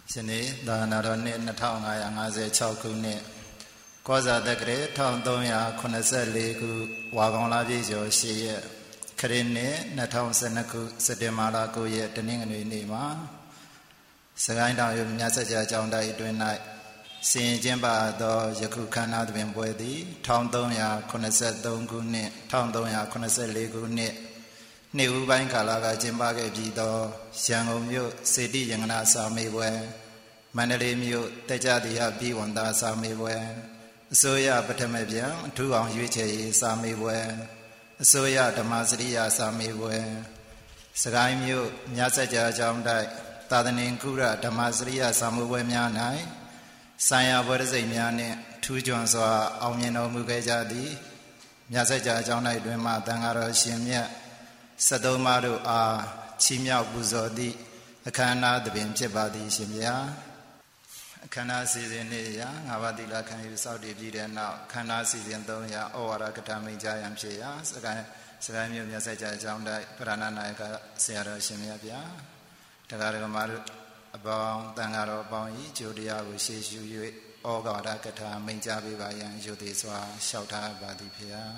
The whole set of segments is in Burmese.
ရှင်နေ့သာသနာတော်နှစ်2556ခုနှစ်ကောဇာတက္ကရာ1384ခုဝါကောင်လပြည့်ကျော်8ရက်ခရစ်နှစ်2012ခုစက်တင်ဘာလ9ရက်တနင်္ဂနွေနေ့မှာစကိုင်းတောင်မြို့မြတ်စကြာကျောင်းတိုက်အတွင်း၌ဆင်ကျင်းပသောယခုခန္ဓာသဘင်ပွဲသည်1383ခုနှစ်1384ခုနှစ်နေ့ဦးပိုင်းကာလကကျင်းပခဲ့ပြီးသောရန်ကုန်မြို့စေတိယင်္ဂနာစာမေးပွဲမန္တလေးမြို့တေကြတိယပြည်ဝန်သားစာမေးပွဲအစိုးရပထမပြန်အထူးအောင်ရွေးချယ်ရေးစာမေးပွဲအစိုးရဓမ္မစရိယစာမေးပွဲစကိုင်းမြို့မြတ်စကြာကျောင်းတိုက်သာသနိကုရဓမ္မစရိယစာမေးပွဲများ၌ဆိုင်ရာဘွဲ့စိတ်များနှင့်ထူးချွန်စွာအောင်မြင်တော်မူခဲ့ကြသည်မြတ်စကြာကျောင်းတိုက်တွင်မှတန်ဃာတော်ရှင်မြတ်73ပါးတို့အားချီးမြှောက်ပူဇော်သည့်အခမ်းအနားသဘင်ဖြစ်ပါသည်ရှင်ဗျာအခမ်းအနားစီစဉ်နေ့ရာ၅ပါးသီလခံယူစောင့်တည်ပြီးတဲ့နောက်အခမ်းအနားစီစဉ်3ရာဩဝါဒကထာမိန့်ကြားရန်ဖြစ်ရာစကိုင်းမြို့မြတ်စကြာကျောင်းတိုက်ပရဏနာယကဆရာတော်ရှင်မြတ်ဗျာတရားတော်မှာအပေါင်းတန်ဃာတော်အပေါင်းဤကျိုးတရားကိုရှေ့ရှု၍ဩဃာတကထာမိန့်ကြားပေးပါရန်ယုတ်သေးစွာလျှောက်ထားပါသည်ဖေဟာ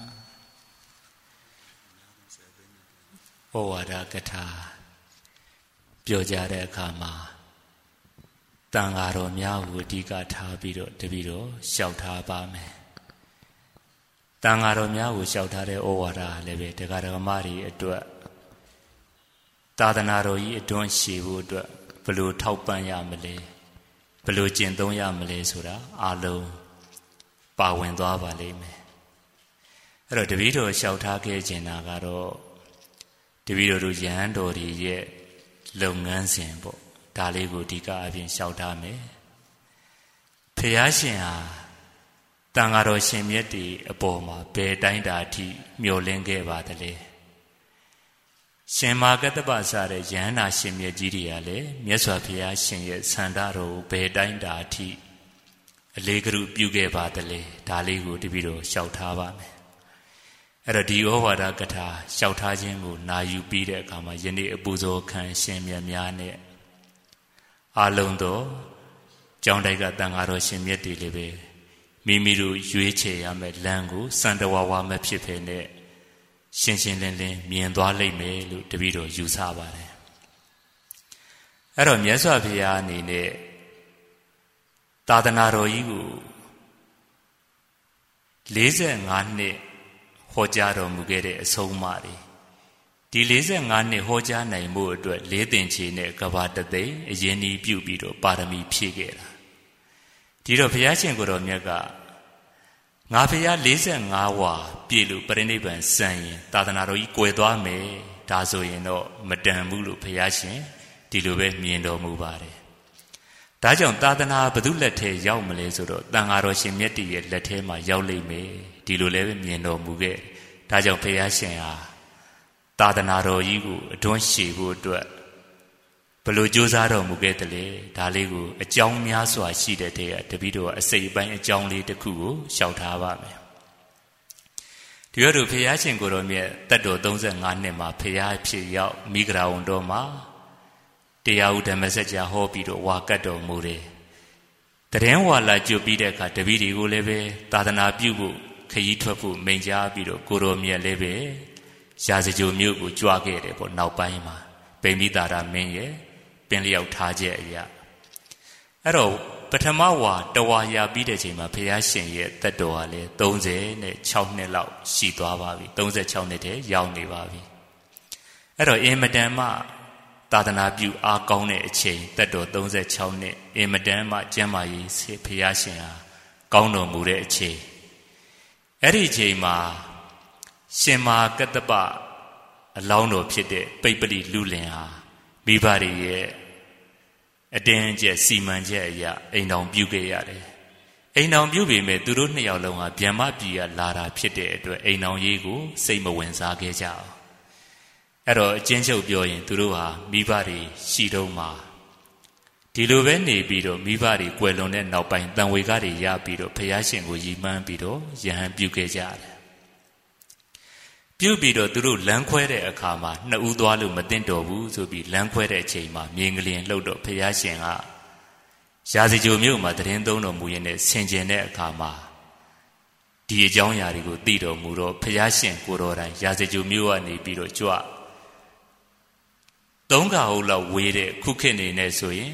ဩဝါဒကထာပြောကြတဲ့အခါမှာတန်ဃာတော်များကိုအဓိကထားပြီးတော့တပည့်တော်လျှောက်ထားပါမယ်တန်ဃာတော်များကိုလျှောက်ထားတဲ့ဩဝါဒလည်းပဲတရားဓမ္မတွေအတွက်သာသနာတော်ကြီးအတွန်းရှည်ဖို့အတွက်ဘယ်လိုထောက်ပံ့ရမလဲဘယ်လိုကျင့်သုံးရမလဲဆိုတာအလုံးပါဝင်သွားပါလိမ့်မယ်အဲ့တော့တပည့်တော်လျှောက်ထားခဲ့ခြင်းတာကတော့တပည့်တော်တို့ယဟန်တော်တွေရဲ့လုပ်ငန်းစဉ်ပေါ့ဒါလေးကိုအဓိကအပြင်လျှောက်ထားမယ်ဖျားရှင်ဟာတန်ဃာတော်ရှင်မြတ်တွေအပေါ်မှာဘယ်တိုင်းတာအထိမျှော်လင့်ခဲ့ပါသလဲရှင်မာကတ္တပစတဲ့ယဟန္တာရှင်မြတ်ကြီးတွေကလည်းမြတ်စွာဘုရားရှင်ရဲ့ဆန္ဒတော်ကိုဘယ်တိုင်းတာအထိအလေးကရုပြုခဲ့ပါသလဲဒါလေးကိုတပည့်တော်လျှောက်ထားပါမယ်အဲ့တော့ဒီဩဝါဒကထာလျှောက်ထားခြင်းကိုနာယူပြီးတဲ့အခါမှာယနေ့အပူဇော်ခံရှင်မြတ်များနဲ့အလုံးသောကျောင်းတိုက်ကတန်ဃာတော်ရှင်မြတ်တွေလည်းပဲမိမိတို့ရွေးချယ်ရမယ့်လမ်းကိုစံတဝါဝါမဖြစ်ဖ ೇನೆ ရှင်းရှင်းလင်းလင်းမြင်သွားလိမ့်မယ်လို့တပည့်တော်ယူဆပါတယ်အဲ့တော့မြတ်စွာဘုရားအနေနဲ့သာသနာတော်ကြီးကို45နှစ်ဟောကြားတော်မူခဲ့တဲ့အဆုံးအမတွေဒီ45နှစ်ဟောကြားနိုင်မှုအတွက်၄သင်္ချေနဲ့ကဘာတသိမ်းအရင်ဤပြုပြီးတော့ပါရမီဖြည့်ခဲ့တာဒီတော့ဘုရားရှင်ကိုယ်တော်မြတ်ကငါဘုရား45ဝါပြည့်လို့ပြိဋိဘံစံရင်သာသနာတော်ကြီးကွယ်သွားမယ်ဒါဆိုရင်တော့မတန်ဘူးလို့ဘုရားရှင်ဒီလိုပဲမြင်တော်မူပါတယ်ဒါကြောင့်သာသနာဘု து လက်ထဲရောက်မလဲဆိုတော့တန်ဃာတော်ရှင်မြတ်တည်းရဲ့လက်ထဲမှာရောက်လိမ့်မယ်ဒီလိုလည်းပဲမြင်တော်မူခဲ့ဒါကြောင့်ဘုရားရှင်ဟာသာသနာတော်ကြီးကိုအတွန်းရှည်ဖို့အတွက်ဘယ်လိုကြိုးစားတော်မူခဲ့တယ်လဲဒါလေးကိုအကြောင်းများစွာရှိတဲ့တည်းကတပည့်တော်အစိတ်အပိုင်းအကြောင်းလေးတစ်ခုကိုရှောက်ထားပါမယ်ဒီရတို့ဘုရားရှင်ကိုယ်တော်မြတ်တက်တော်35နှစ်မှာဘုရားဖြစ်ရောက်မိဂရာဝန်တော်မှာတရားဥဓမ္မစကြာဟောပြီးတော့ဝါကတ်တော်မူတယ်တရင်ဝါလာကျွတ်ပြီးတဲ့အခါတပည့်တွေကိုလည်းပဲသာသနာပြုဖို့ခရီးထွက်ဖို့မိန့်ကြားပြီးတော့ကိုယ်တော်မြတ်လည်းပဲရာဇဂိုမြို့ကိုကြွခဲ့တယ်ပေါ့နောက်ပိုင်းမှာပိမိတာရမင်းရဲ့ပင်လျောက်ထားချက်အရာအဲ့တော့ပထမဝါတဝါရပြီးတဲ့ချိန်မှာဘုရားရှင်ရဲ့သက်တော်ဟာလေ36နှစ်လောက်ရှိသွားပါပြီ36နှစ်တည်းရောက်နေပါပြီအဲ့တော့အင်မတန်မှသာသနာပြုအားကောင်းတဲ့အချိန်သက်တော်36နှစ်အင်မတန်မှကျမ်းမာရေးဘုရားရှင်ဟာကောင်းတော်မူတဲ့အချိန်အဲ့ဒီအချိန်မှာရှင်မာကတ္တပအလောင်းတော်ဖြစ်တဲ့ပိပ္ပလိလူလင်ဟာမိဘတွေရဲ့အတင်းအကျပ်စီမံချက်အရာအိမ်တော်ပြုခဲ့ရတယ်အိမ်တော်ပြုပေမဲ့သူတို့နှစ်ယောက်လုံးဟာဗျမပြည်ကလာတာဖြစ်တဲ့အတွက်အိမ်တော်ရေးကိုစိတ်မဝင်စားခဲ့ကြအောင်အဲ့တော့အချင်းချုပ်ပြောရင်သူတို့ဟာမိဘတွေရှိတော့မှဒီလိုပဲနေပြီးတော့မိဘတွေကွယ်လွန်တဲ့နောက်ပိုင်းတန်ဝေကတွေရပြီးတော့ဘုရားရှင်ကိုရည်မှန်းပြီးတော့ယဟန်ပြုခဲ့ကြတယ်ပြုပြီးတော့သူတို့လမ်းခွဲတဲ့အခါမှာနှစ်ဦးသွားလို့မသင့်တော်ဘူးဆိုပြီးလမ်းခွဲတဲ့အချိန်မှာမြေငလျင်လှုပ်တော့ဘုရားရှင်ကရာဇဂြိုလ်မြို့မှာတရင်သုံးတော်မူရင်းနဲ့ဆင်ခြင်တဲ့အခါမှာဒီအကြောင်းအရာတွေကိုသိတော်မူတော့ဘုရားရှင်ကိုတော်တိုင်ရာဇဂြိုလ်မြို့ကနေပြီးတော့ကြွ3 ခါဟုတ်လောက်ဝေးတဲ့ခုခေတ်နေနဲ့ဆိုရင်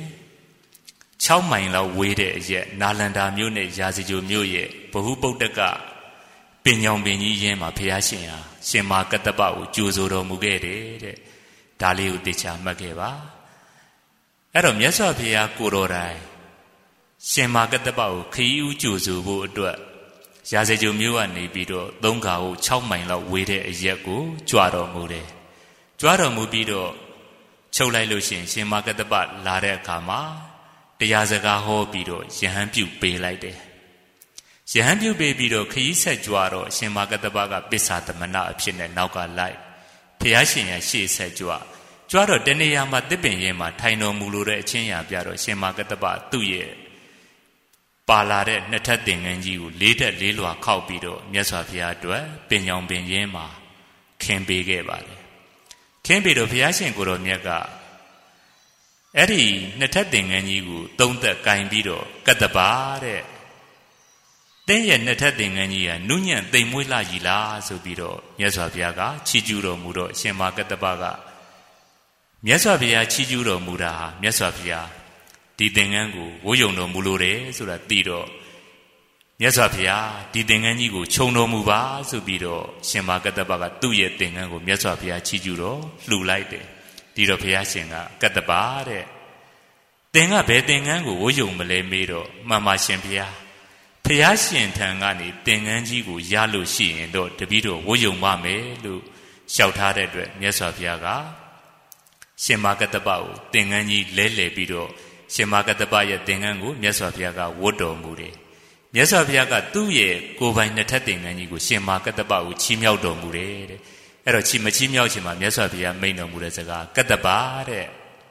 6 မိုင်လောက်ဝေးတဲ့အရက်နာလန္ဒာမြို့နဲ့ရာဇဂြိုလ်မြို့ရဲ့ဗဟုပုတ္တကပင်ညောင်ပင်ကြီးရင်းမှာဘုရားရှင်ဟာရှင်မာကတ္တပကိုကြိုဆိုတော်မူခဲ့တယ်တဲ့ဒါလေးကိုသိချာမှတ်ခဲ့ပါအဲ့တော့မြတ်စွာဘုရားကိုတော်တိုင်ရှင်မာကတ္တပကိုခရီးဦးကြိုဆိုဖို့အတွက်ရာဇဂြိုလ်မြို့ကနေပြီးတော့3 ခါဟုတ်6 မိုင်လောက်ဝေးတဲ့အရက်ကိုကြွတော်မူတယ်ကြွတော်မူပြီးတော့ချုပ်လိုက်လို့ရှင်မာကတ္တပလာတဲ့အခါမှာတရားစကားဟောပြီးတော့ယဟန်ပြုပေးလိုက်တယ်ယဟန်ပြုပေးပြီးတော့ခရီးဆက်ကြွတော့ရှင်မာကတ္တပကပစ္ဆာသမဏအဖြစ်နဲ့နောက်ကလိုက်ဘုရားရှင်ရရှေ့ဆက်ကြွတော့တနေရာမှာတစ်ပင်ရင်မှာထိုင်တော်မူလို့တဲ့အချင်းရာပြတော့ရှင်မာကတ္တပသူ့ရဲ့ပါလာတဲ့နှစ်ထပ်သင်္ကန်းကြီးကို4 ထပ် 4 လွှာခောက်ပြီးတော့မြတ်စွာဘုရားအတွက်ပင်ညောင်ပင်ရင်းမှာခင်းပေးခဲ့ပါတယ်ခင်းပြီးတော့ဘုရားရှင်ကိုတော်မြတ်ကအဲ့ဒီနှစ်ထပ်သင်္ကန်းကြီးကို3 သက်ကင်ပြီးတော့ကတ္တပါတဲ့တင်းရဲ့နှစ်ထပ်သင်္ကန်းကြီးကနုညံ့သိမ်မွေးလာကြီးလားဆိုပြီးတော့မြတ်စွာဘုရားကချီးကျူးတော်မူတော့ရှင်မာကတ္တပကမြတ်စွာဘုရားချီးကျူးတော်မူတာဟာမြတ်စွာဘုရားဒီသင်္ကန်းကိုဝိုးယုံတော်မူလို့တယ်ဆိုတာသိတော့မြတ်စွာဘုရားဒီသင်္ကန်းကြီးကိုခြုံတော်မူပါဆိုပြီးတော့ရှင်မာကတ္တပကသူ့ရဲ့သင်္ကန်းကိုမြတ်စွာဘုရားချီးကျူးတော်လှူလိုက်တယ်ဒီတော့ဘုရားရှင်ကကတ္တပါတဲ့သင်ကဘယ်သင်္ကန်းကိုဝိုးယုံမလဲမေးတော့မှန်ပါရှင်ဘုရားဘုရားရှင်ထံကနေသင်္ကန်းကြီးကိုရလို့ရှိရင်တော့တပည့်တော်ဝိုးယုံပါမယ်လို့လျှောက်ထားတဲ့အတွက်မြတ်စွာဘုရားကရှင်မာကတ္တပကိုသင်္ကန်းကြီးလဲလှယ်ပြီးတော့ရှင်မာကတ္တပရဲ့သင်္ကန်းကိုမြတ်စွာဘုရားကဝတ်တော်မူတယ်မြတ်စွာဘုရားကသူ့ရဲ့ကိုယ်ပိုင်နှစ်ထပ်သင်္ကန်းကြီးကိုရှင်မာကတ္တပကိုချီးမြှောက်တော်မူတယ်တဲ့အဲ့တော့မချီးမြှောက်ခြင်းမှာမြတ်စွာဘုရားမိန့်တော်မူတဲ့စကားကတ္တပါတဲ့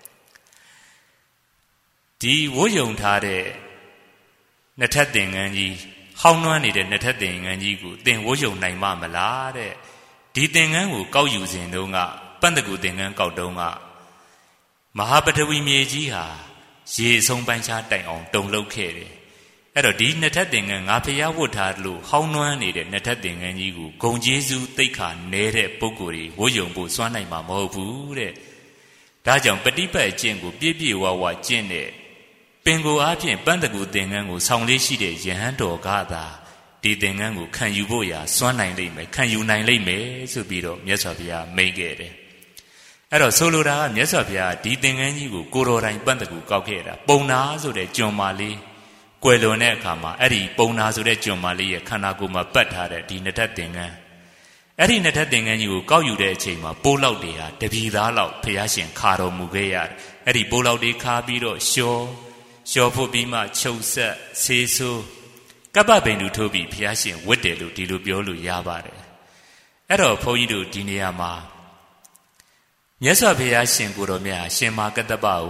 ဒီဝိုးယုံထားတဲ့နှစ်ထပ်သင်္ကန်းကြီးဟောင်းနှွမ်းနေတဲ့နှစ်ထပ်သင်္ကန်းကြီးကိုသင်ဝိုးယုံနိုင်မလားတဲ့ဒီသင်္ကန်းကိုကောက်ယူစဉ်တုန်းကပန္တကူသင်္ကန်းကောက်တုန်းကမဟာပထဝီမြေကြီးဟာရေအဆုံးပိုင်းခြားတိုင်အောင်တုန်လှုပ်ခဲ့တယ်အဲ့တော့ဒီနှစ်ထပ်သင်္ကန်းငါဖျားဝတ်ထားလို့ဟောင်းနှွမ်းနေတဲ့နှစ်ထပ်သင်္ကန်းကြီးကိုဂုံကျေးဇူးသိက္ခာနေတဲ့ပုဂ္ဂိုလ်တွေဝိုးယုံဖို့စွမ်းနိုင်မှာမဟုတ်ဘူးတဲ့ဒါကြောင့်ပฏิပတ်အကျင့်ကိုပြည့်ပြည့်ဝဝကျင့်တဲ့ပင်ကိုအားဖြင့်ပန်းတကူသင်္ကန်းကိုဆောင်လေးရှိတဲ့ယဟန်တော်ကသာဒီသင်္ကန်းကိုခံယူဖို့ရာစွမ်းနိုင်လိမ့်မယ်ခံယူနိုင်လိမ့်မယ်ဆိုပြီးတော့မြတ်စွာဘုရားမိန့်ခဲ့တယ်အဲ့တော့ဆိုလိုတာကမြတ်စွာဘုရားဒီသင်္ကန်းကြီးကိုကိုတော်တိုင်ပန်းတကူကောက်ခဲ့တာပုံနာဆိုတဲ့ကျွန်မာလေးကွယ်လွန်တဲ့အခါမှာအဲ့ဒီပုံနာဆိုတဲ့ကျွန်မာလေးရဲ့ခန္ဓာကိုယ်မှာပတ်ထားတဲ့ဒီနှစ်ထပ်သင်္ကန်းအဲ့ဒီနှစ်ထပ်သင်္ကန်းကြီးကိုကောက်ယူတဲ့အချိန်မှာပိုးလောက်တွေဟာတပီသားလောက်ဘုရားရှင်ခါတော်မူခဲ့ရတယ်အဲ့ဒီပိုးလောက်တွေခါပြီးတော့လျှော်ဖို့ပြီးမှချုပ်ဆက်ဆေးဆိုးကပ္ပဗိန္ဓုထိုးပြီးဘုရားရှင်ဝတ်တယ်လို့ဒီလိုပြောလို့ရပါတယ်အဲ့တော့ဘုန်းကြီးတို့ဒီနေရာမှာမြတ်စွာဘုရားရှင်ကိုတော်မြတ်ရှင်မာကတ္တပကို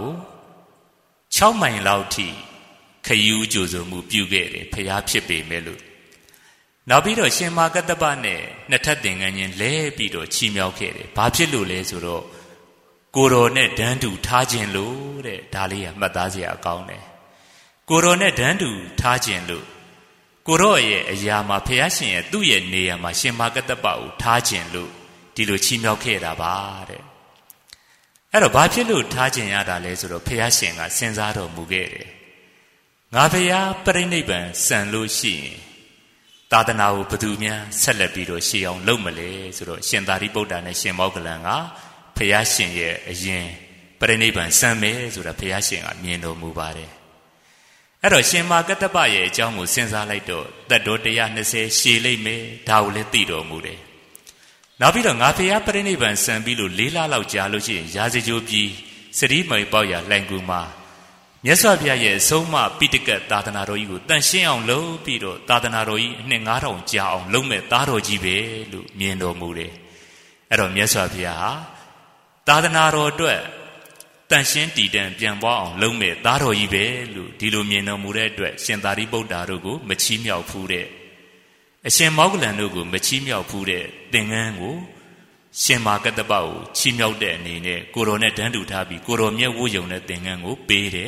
6 မိုင်လောက်ထိခရီးကြိုဆိုမှုပြုခဲ့တယ်ဘုရားဖြစ်ပေမဲ့လို့နောက်ပြီးတော့ရှင်မာကတ္တပနဲ့နှစ်ထပ်သင်္ကန်းချင်းလဲပြီးတော့ချီးမြှောက်ခဲ့တယ်ဘာဖြစ်လို့လဲဆိုတော့ကိုတော်နဲ့ဒန်းတူထားခြင်းလို့တဲ့ဒါလေးကမှတ်သားစရာအကောင်းတယ်ကိုတော်နဲ့ဒန်းတူထားခြင်းလို့ကိုတော်ရဲ့အရာမှာဘုရားရှင်ရဲ့သူ့ရဲ့နေရာမှာရှင်မာကတ္တပကိုထားခြင်းလို့ဒီလိုချီးမြှောက်ခဲ့တာပါတဲ့အဲ့တော့ဘာဖြစ်လို့ထားခြင်းရတာလဲဆိုတော့ဘုရားရှင်ကစဉ်းစားတော်မူခဲ့တယ်ငါဘုရားပြိဋိဘံစံလို့ရှိရင်သာသနာကိုဘယ်သူများဆက်လက်ပြီးတော့ရှေ့အောင်လုပ်မလဲဆိုတော့ရှင်သာရိပုတ္တရာနဲ့ရှင်မောဂလန်ကဘုရားရှင်ရဲ့အရင်ပြိဋိဘံစံမယ်ဆိုတာဘုရားရှင်ကမြင်တော်မူပါတယ်အဲ့တော့ရှင်မာကတ္တပရဲ့အကြောင်းကိုစဉ်းစားလိုက်တော့တတ်တော်120ရှည်လိမ့်မယ်ဒါကိုလည်းသိတော်မူတယ်နောက်ပြီးတော့ငါဖျားပြိဋိဘံစံပြီးလို့4 လလောက်ကြာလို့ရှိရင်ရာဇဂြိုလ်ပြည်စရိမိန်ပေါက်ရလှိုင်ကူမှာမြတ်စွာဘုရားရဲ့အဆုံးအမပိဋကတ်သာသနာတော်ကြီးကိုတန်ရှင်းအောင်လုပ်ပြီးတော့သာသနာတော်ကြီးအနှစ်9000ကြာအောင်လုပ်မဲ့သားတော်ကြီးပဲလို့မြင်တော်မူတယ်အဲ့တော့မြတ်စွာဘုရားဟာသာသနာတော်အတွက်တန်ရှင်းတည်တံ့ပြန်ပွားအောင်လုပ်မဲ့သားတော်ကြီးပဲလို့ဒီလိုမြင်တော်မူတဲ့အတွက်ရှင်သာရိပုတ္တရာတို့ကိုမချီးမြှောက်ဖူးတဲ့အရှင်မောဂလန်တို့ကိုမချီးမြှောက်ဖူးတဲ့သင်္ကန်းကိုရှင်မာကတ္တပကိုချီးမြှောက်တဲ့အနေနဲ့ကိုတော်နဲ့တန်းတူထားပြီးကိုတော်မြတ်ဝိုးယုံတဲ့သင်္ကန်းကိုပေးတယ်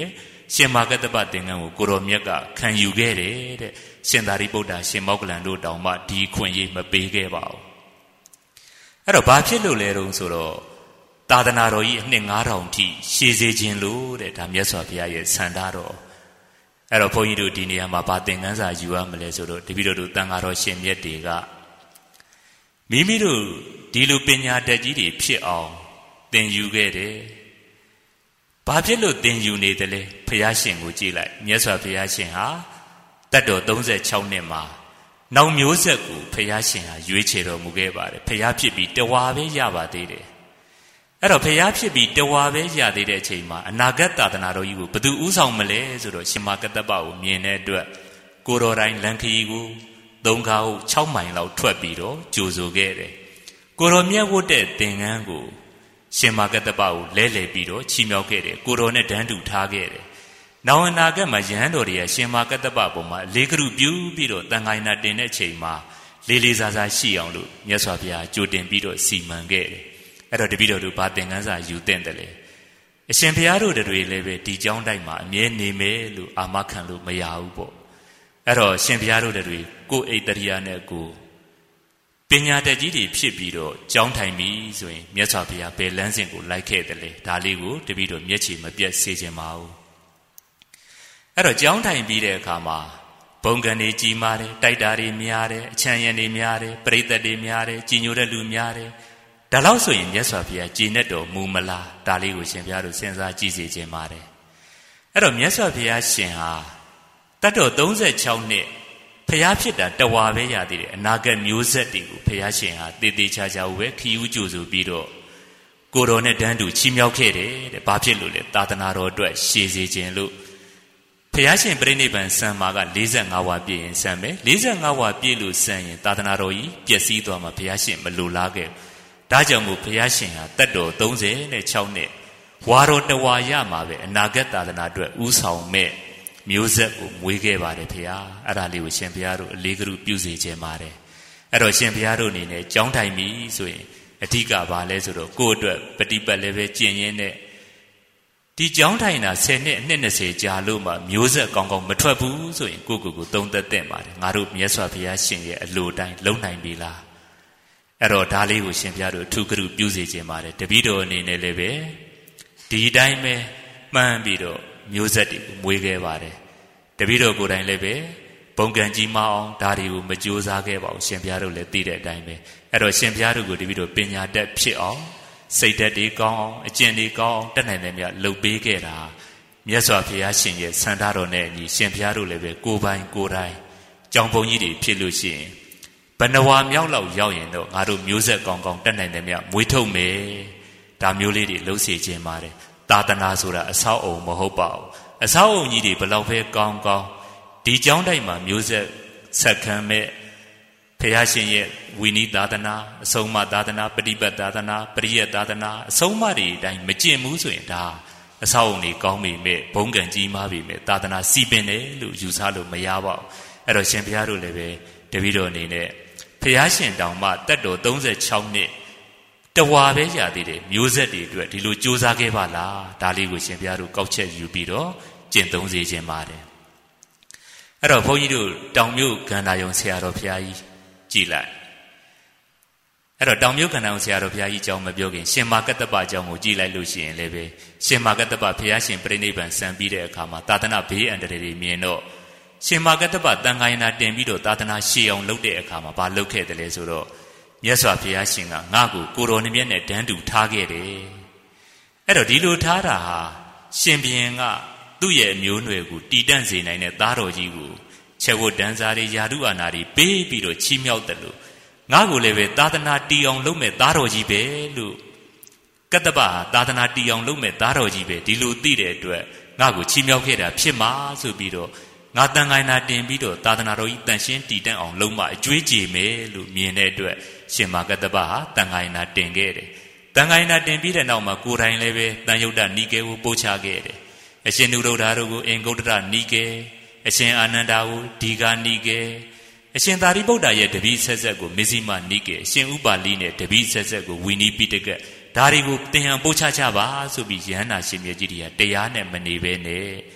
ရှင်မာကတ္တပသင်္ကန်းကိုကိုရောမြတ်ကခံယူခဲ့တယ်တဲ့ရှင်သာရိပုတ္တရှင်မောက္ကလန်တို့တောင်မှဒီခွင့်ရေးမပေးခဲ့ပါဘူးအဲ့တော့ဘာဖြစ်လို့လဲတုံးဆိုတော့သာသနာတော်ကြီးအနှစ်9000ထိရှည်စေခြင်းလို့တဲ့ဒါမြတ်စွာဘုရားရဲ့ဆန္ဒတော်အဲ့တော့ဘုန်းကြီးတို့ဒီနေရာမှာဗာသင်္ကန်းစာယူရမလဲဆိုတော့တပည့်တော်တို့တန်ဃာတော်ရှင်မြတ်တွေကမိမိတို့ဒီလိုပညာတတ်ကြီးတွေဖြစ်အောင်သင်ယူခဲ့တယ်ဘာဖြစ်လို့သင်ယူနေတယ်လဲဘုရားရှင်ကိုကြည့်လိုက်မြတ်စွာဘုရားရှင်ဟာတတ်တော်36နှစ်မှာနောက်မျိုးဆက်ကိုဘုရားရှင်ဟာရွေးချယ်တော်မူခဲ့ပါတယ်ဘုရားဖြစ်ပြီးတဝါပဲရပါသေးတယ်အဲ့တော့ဘုရားဖြစ်ပြီးတဝါပဲရသေးတဲ့အချိန်မှာအနာဂတ်သာသနာတော်ကြီးကိုဘယ်သူဥဆောင်မလဲဆိုတော့ရှင်မကတ္တပကိုမြင်တဲ့အတွက်ကိုတော်တိုင်းလန်ခရီကို3ခါဟုတ်6မိုင်လောက်ထွက်ပြီးတော့ကြိုဆိုခဲ့တယ်ကိုတော်မြတ်ဝတ်တဲ့သင်္ကန်းကိုရှင်မကတ္တပကိုလဲလှယ်ပြီးတော့ချီးမြှောက်ခဲ့တယ်ကိုတော်နဲ့တန်းတူထားခဲ့တယ်နောက်အနာဂတ်မှာယဟန်တော်တွေကရှင်မကတ္တပပေါ်မှာလေးကရုပြုပြီးတော့တန်ခိုင်းနာတင်တဲ့အချိန်မှာလေးလေးစားစားရှိအောင်လို့မြတ်စွာဘုရားကြိုတင်ပြီးတော့စီမံခဲ့တယ်အဲ့တော့တပည့်တော်တို့ဗာသင်္ကန်းစာယူတဲ့တယ်လေအရှင်ဘုရားတို့တွေလည်းပဲဒီကျောင်းတိုက်မှာအမြဲနေမယ်လို့အာမခံလို့မရဘူးပေါ့အဲ့တော့ရှင်ဘုရားတို့တွေကိုအိတ်တရိယာနဲ့ကိုပညာတတ်ကြီးတွေဖြစ်ပြီးတော့ကျောင်းထိုင်ပြီဆိုရင်မြတ်စွာဘုရားဘယ်လမ်းစဉ်ကိုလိုက်ခဲ့တယ်လေဒါလေးကိုတပည့်တော်မျက်ခြေမပြတ်စေခြင်းပါဘူးအဲ့တော့ကျောင်းထိုင်ပြီးတဲ့အခါမှာဘုံကံတွေကြီးမားတယ်တိုက်တာတွေများတယ်အချမ်းရံတွေများတယ်ပရိသတ်တွေများတယ်ကြီးညိုတဲ့လူများတယ်ဒါလို့ဆိုရင်မြတ်စွာဘုရားကြည်နဲ့တော်မူမလားဒါလေးကိုရှင်ဘုရားတို့စဉ်းစားကြည့်စေခြင်းပါတယ်အဲ့တော့မြတ်စွာဘုရားရှင်ဟာတတ်တော်36နှစ်ဘုရားဖြစ်တာတဝါပဲရသေးတယ်အနာဂတ်မျိုးဆက်တွေကိုဘုရားရှင်ဟာတည်တည်ချာချာပဲခီးဦးကြိုဆိုပြီးတော့ကိုတော်နဲ့တန်းတူချီးမြှောက်ခဲ့တယ်တဲ့ဘာဖြစ်လို့လဲသာသနာတော်အတွက်ရှည်စေခြင်းလို့ဘုရားရှင်ပြိဋိဘံစံမှာက45ဝါပြည့်ရင်စံမယ်45ဝါပြည့်လို့စံရင်သာသနာတော်ကြီးပျက်စီးသွားမှာဘုရားရှင်မလိုလားခဲ့ဒါကြောင့်မို့ဘုရားရှင်ဟာတတ်တော်36နှစ်ဝါတော်တဝါရမှာပဲအနာဂတ်သာသနာအတွက်ဥဆောင်မဲ့မျိုးဆက်ကိုမွေးခဲ့ပါတယ်ဖေဟာအဲ့ဒါလေးကိုရှင်ဘုရားတို့အလေးကရုပြုစေခြင်းပါတယ်အဲ့တော့ရှင်ဘုရားတို့အနေနဲ့ကြောင်းထိုင်ပြီဆိုရင်အဓိကဘာလဲဆိုတော့ကိုယ့်အတွက်ပฏิပတ်လည်းပဲကျင့်ရင်းနဲ့ဒီကြောင်းထိုင်တာ10နှစ်အနှစ်20ကြာလို့မှမျိုးဆက်ကောင်းကောင်းမထွက်ဘူးဆိုရင်ကိုယ့်ကိုယ်သုံးသက်တဲ့ပါတယ်ငါတို့မြတ်စွာဘုရားရှင်ရဲ့အလိုတိုင်းလုံနိုင်ပြီလားအဲ့တော့ဒါလေးကိုရှင်ဘုရားတို့အထူးကရုပြုစေခြင်းပါတယ်တပည့်တော်အနေနဲ့လည်းပဲဒီတိုင်းပဲမှန်းပြီးတော့မျိုးဆက်တွေကိုမွေးခဲ့ပါတယ်တပည့်တော်ကိုယ်တိုင်လည်းပဲဘုံကံကြီးမအောင်ဒါတွေကိုမကြိုးစားခဲ့ပါဘူးရှင်ဘုရားတို့လည်းသိတဲ့အတိုင်းပဲအဲ့တော့ရှင်ဘုရားတို့ကိုတပည့်တော်ပညာတတ်ဖြစ်အောင်စိတ်ဓာတ်တွေကောင်းအောင်အကျင့်တွေကောင်းအောင်တတ်နိုင်တယ်မြတ်လှုပ်ပေးခဲ့တာမြတ်စွာဘုရားရှင်ရဲ့ဆန္ဒတော်နဲ့အညီရှင်ဘုရားတို့လည်းပဲကိုယ်ပိုင်ကိုယ်တိုင်ကြောင်ပုံကြီးတွေဖြစ်လို့ရှိရင်ဘဏ္ဍဝါမြောက်လောက်ရောက်ရင်တော့ငါတို့မျိုးဆက်ကောင်းကောင်းတတ်နိုင်တယ်မြတ်မွေးထုတ်မယ်ဒါမျိုးလေးတွေလှုပ်စေခြင်းပါတယ်သာသနာဆိုတာအဆောက်အုံမဟုတ်ပါဘူးအဆောက်အုံကြီးတွေဘလောက်ပဲကောင်းကောင်းဒီကျောင်းတိုက်မှာမျိုးဆက်ဆက်ခံမဲ့ဘုရားရှင်ရဲ့ဝိနည်းသာသနာအဆုံးအမသာသနာပฏิပတ်သာသနာပရိယတ်သာသနာအဆုံးအမတွေအတိုင်းမကျင့်ဘူးဆိုရင်ဒါအဆောက်အုံတွေကောင်းပြီမဲ့ဘုံကံကြီးမားပြီမဲ့သာသနာစီပင်တယ်လို့ယူဆလို့မရပါဘူးအဲ့တော့ရှင်ဘုရားတို့လည်းပဲတပည့်တော်အနေနဲ့ဘုရားရှင်တောင်မှတတ်တော်36နှစ်တဝါပဲရသေးတယ်မျိုးဆက်တွေအတွက်ဒီလိုကြိုးစားခဲ့ပါလားဒါလေးကိုရှင်ဘုရားတို့ကောက်ချက်ယူပြီးတော့ကျင့်သုံးစေခြင်းပါတယ်အဲ့တော့ဘုန်းကြီးတို့တောင်မြို့ကန္တာယုံဆရာတော်ဘုရားကြီးကြည်လိုက်အဲ့တော့တောင်မြို့ကန္တာယုံဆရာတော်ဘုရားကြီးအကြောင်းမပြောခင်ရှင်မာကတ္တပအကြောင်းကိုကြည်လိုက်လို့ရှိရင်လည်းပဲရှင်မာကတ္တပဘုရားရှင်ပြိဋိဘံစံပြီးတဲ့အခါမှာသာသနာဘေးအန္တရာယ်တွေမြင်တော့ရှင်မာကတ္တပတန်ခါယနာတင်ပြီးတော့သာသနာရှေ့အောင်လုပ်တဲ့အခါမှာဘာလုပ်ခဲ့တယ်လဲဆိုတော့မြတ်စွာဘုရားရှင်ကငါ့ကိုကိုတော်နှမျက်နဲ့တန်းတူထားခဲ့တယ်အဲ့တော့ဒီလိုထားတာဟာရှင်ဘုရင်ကသူ့ရဲ့အမျိုးအနွယ်ကိုတီတန့်စေနိုင်တဲ့သားတော်ကြီးကိုချက်ဝတ်တန်းစားတွေယာတုအာနာတွေပေးပြီးတော့ချီးမြှောက်တယ်လို့ငါ့ကိုလည်းပဲသာသနာတီအောင်လုပ်မဲ့သားတော်ကြီးပဲလို့ကတ္တပဟာသာသနာတီအောင်လုပ်မဲ့သားတော်ကြီးပဲဒီလိုသိတဲ့အတွက်ငါ့ကိုချီးမြှောက်ခဲ့တာဖြစ်မှာဆိုပြီးတော့ငါတန်ခိုင်းနာတင်ပြီးတော့သာသနာတော်ကြီးတန်ရှင်းတည်တံ့အောင်လုပ်မှအကျွေးကြေမယ်လို့မြင်တဲ့အတွက်ရှင်မာကတ္တပဟာတန်ခိုင်းနာတင်ခဲ့တယ်တန်ခိုင်းနာတင်ပြီးတဲ့နောက်မှာကိုယ်တိုင်လည်းပဲတန်ယုတ်တနိကေကိုပို့ချခဲ့တယ်အရှင်နုရုဒ္ဓတို့ကိုအင်္ဂုတ္တရနိကေအရှင်အာနန္ဒာကိုဒီဃာနိကေအရှင်သာရိပုတ္တရာရဲ့တပည့်ဆက်ဆက်ကိုမဇ္ဈိမနိကေအရှင်ဥပါလိနဲ့တပည့်ဆက်ဆက်ကိုဝီနိပိတကဒါတွေကိုသင်ဟန်ပို့ချကြပါဆိုပြီးယဟန္တာရှင်မြတ်ကြီးတွေကတရားနဲ့မနေပဲနဲ့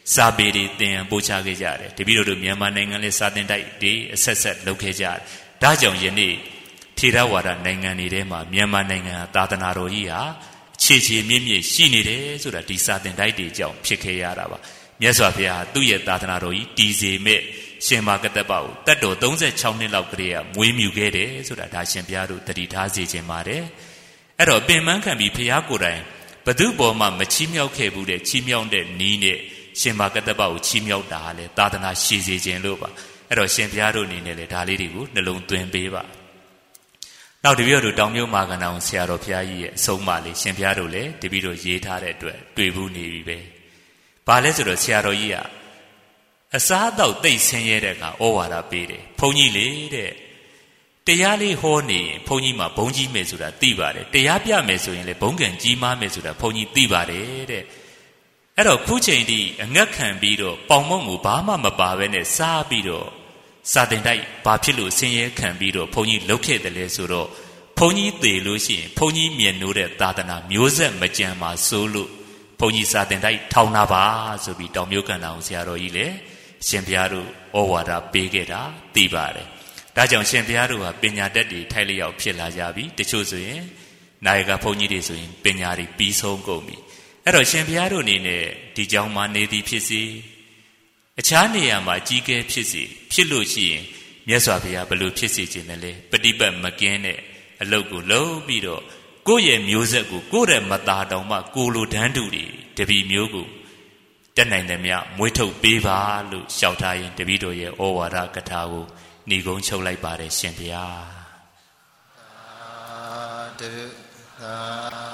စာပေတွေသင်ပို့ချခဲ့ကြတယ်တပည့်တော်တို့မြန်မာနိုင်ငံလေးစာသင်တိုက်တွေအဆက်ဆက်လုပ်ခဲ့ကြတယ်ဒါကြောင့်ယနေ့ထေရဝါဒနိုင်ငံတွေထဲမှာမြန်မာနိုင်ငံသာသနာတော်ကြီးဟာအခြေချေမြင့်မြင့်ရှိနေတယ်ဆိုတာဒီစာသင်တိုက်တွေကြောင့်ဖြစ်ခဲ့ရတာပါမြတ်စွာဘုရားသူ့ရဲ့သာသနာတော်ကြီးတည်စေမဲ့ရှင်မာကတ္တပကိုတတ်တော်36နှစ်လောက်ကလေးကမွေးမြူခဲ့တယ်ဆိုတာဒါရှင်ဘုရားတို့တတိထားစေခြင်းပါတယ်အဲ့တော့ပင်မခံပြီးဘုရားကိုယ်တိုင်ဘသူပေါ်မှာမချီးမြှောက်ခဲ့ဘူးတဲ့ချီးမြှောက်တဲ့နီးနဲ့ရှင်မာကတ္တပကိုချီးမြှောက်တာလေသာသနာရှိစေခြင်းလို့ပါအဲ့တော့ရှင်ဘုရားတို့အနေနဲ့လေဒါလေးတွေကိုနှလုံးသွင်းပေးပါနောက်တပည့်တော်တောင်မြုံမာကဏအောင်ဆရာတော်ဘုရားကြီးရဲ့အဆုံးအမလေးရှင်ဘုရားတို့လည်းတပည့်တော်ရေးထားတဲ့အတွက်တွေ့ဘူးနေပြီပဲဘာလဲဆိုတော့ဆရာတော်ကြီးကအစားအသောက်သိပ်ဆင်းရဲတဲ့အခါဩဝါဒပေးတယ်ဘုန်းကြီးလေတဲ့တရားလေးဟောနေရင်ဘုန်းကြီးမှာဘုန်းကြီးမယ်ဆိုတာသိပါတယ်တရားပြမယ်ဆိုရင်လေဘုန်းကံကြီးမားမယ်ဆိုတာဘုန်းကြီးသိပါတယ်တဲ့အဲ့တော့ခုချိန်ထိအငတ်ခံပြီးတော့ပေါင်မုံကိုဘာမှမပါဘဲနဲ့စားပြီးတော့စာတင်တိုက်ဘာဖြစ်လို့ဆင်းရဲခံပြီးတော့ဘုန်းကြီးလှုပ်ခဲ့တယ်လဲဆိုတော့ဘုန်းကြီးသေလို့ရှိရင်ဘုန်းကြီးမြင်နိုးတဲ့သာသနာမျိုးဆက်မကြံမှာစိုးလို့ဘုန်းကြီးစာတင်တိုက်ထောင်တာပါဆိုပြီးတောင်မြုပ်ကန်အောင်ဆရာတော်ကြီးလည်းရှင်ဘုရားတို့ဩဝါဒပေးခဲ့တာသိပါတယ်ဒါကြောင့်ရှင်ဘုရားတို့ဟာပညာတတ်တွေထိုက်လျောက်ဖြစ်လာကြပြီတချို့ဆိုရင်နိုင်ကဘုန်းကြီးတွေဆိုရင်ပညာတွေပြီးဆုံးကုန်ပြီအဲ့တော့ရှင်ဘုရားတို့အနေနဲ့ဒီကြောင်းမှာနေသည်ဖြစ်စေအခြားနေရာမှာကြီးကဲဖြစ်စေဖြစ်လို့ရှိရင်မြတ်စွာဘုရားဘယ်လိုဖြစ်စေခြင်းလဲပฏิပတ်မကင်းတဲ့အလုပ်ကိုလုပ်ပြီးတော့ကိုယ့်ရဲ့မျိုးဆက်ကိုကိုယ့်ရဲ့မသားတောင်မှကိုလိုတန်းတူတွေတပည့်မျိုးကိုတက်နိုင်တယ်မြမွေးထုတ်ပေးပါလို့လျှောက်ထားရင်တပည့်တော်ရဲ့ဩဝါဒကထာကိုဏီကုံချုပ်လိုက်ပါတယ်ရှင်ဘုရား